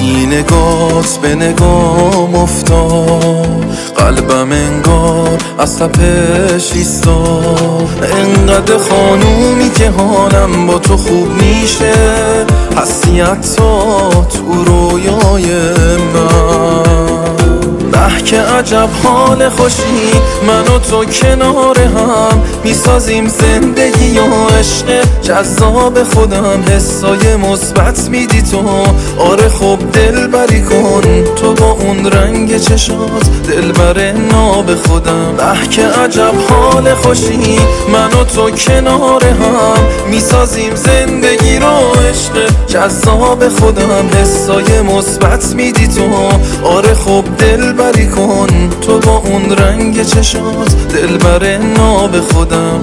وقتی نگات به نگام افتاد قلبم انگار از تپش ایستاد. انقدر خانومی که حالم با تو خوب میشه، هستی حتی تو رویای من. که عجب حال خوشی من و تو کنار هم میسازیم زندگی و عشق جذاب خودم. حسای مثبت میدی تو، آره خب دلبری کن تو با اون رنگ چشات دلبر ناب خودم. که عجب حال خوشی من و تو کنار هم میسازیم زندگی رو عشق جذاب خودم. حسای مثبت میدی تو، آره خب دلبری کن تو با اون رنگ چشات دلبر ناب خودم.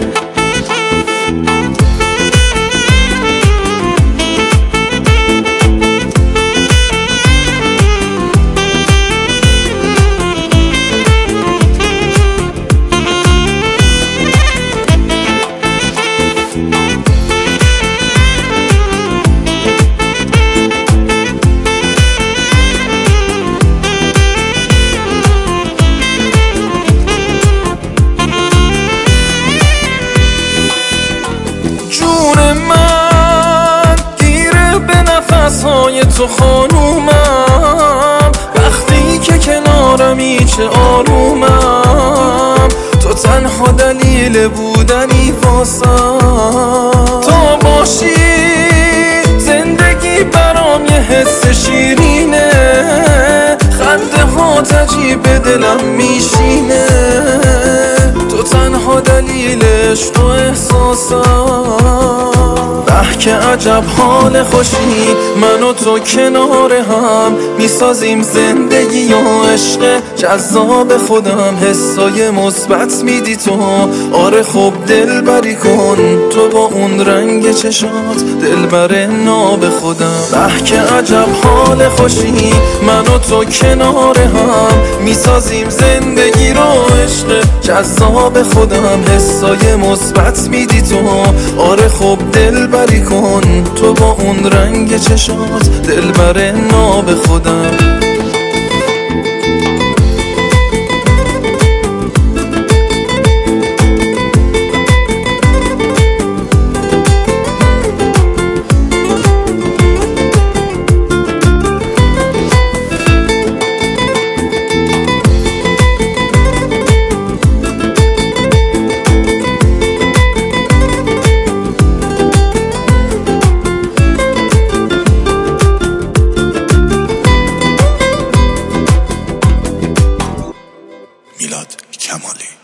های تو خانومم، وقتی که کنارمی چه آرومم. تو تنها دلیل بودنی واسم، تا باشی زندگی برام یه حس شیرینه. خنده ها تجیب دلم میشینه، تو تنها دلیل عشق و احساسم. که عجب حال خوشی من و تو کنار هم میسازیم زندگی و عشق جذاب خودم. حسای مثبت میدی تو، آره خب دلبری کن تو با اون رنگ چشات دلبر ناب خودم. که عجب حال خوشی من و تو کنار هم میسازیم زندگی رو عشق جذاب خودم. حسای مثبت میدی تو، آره خب دلبری کن تو با اون رنگ چشات دلبر ناب خودم. میلاد کمالی.